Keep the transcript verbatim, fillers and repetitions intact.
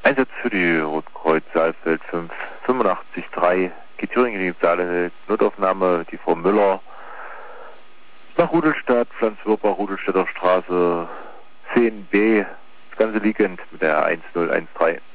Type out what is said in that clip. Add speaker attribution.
Speaker 1: Einsatz für die Rotkreuz Saalfeld fünf fünfundachtzig drei, geht Thüringen Saalfeld, Notaufnahme, die Frau Müller nach Rudelstadt, Pflanzwirper, Rudelstädter Straße zehn b, das Ganze liegend mit der eins null eins drei.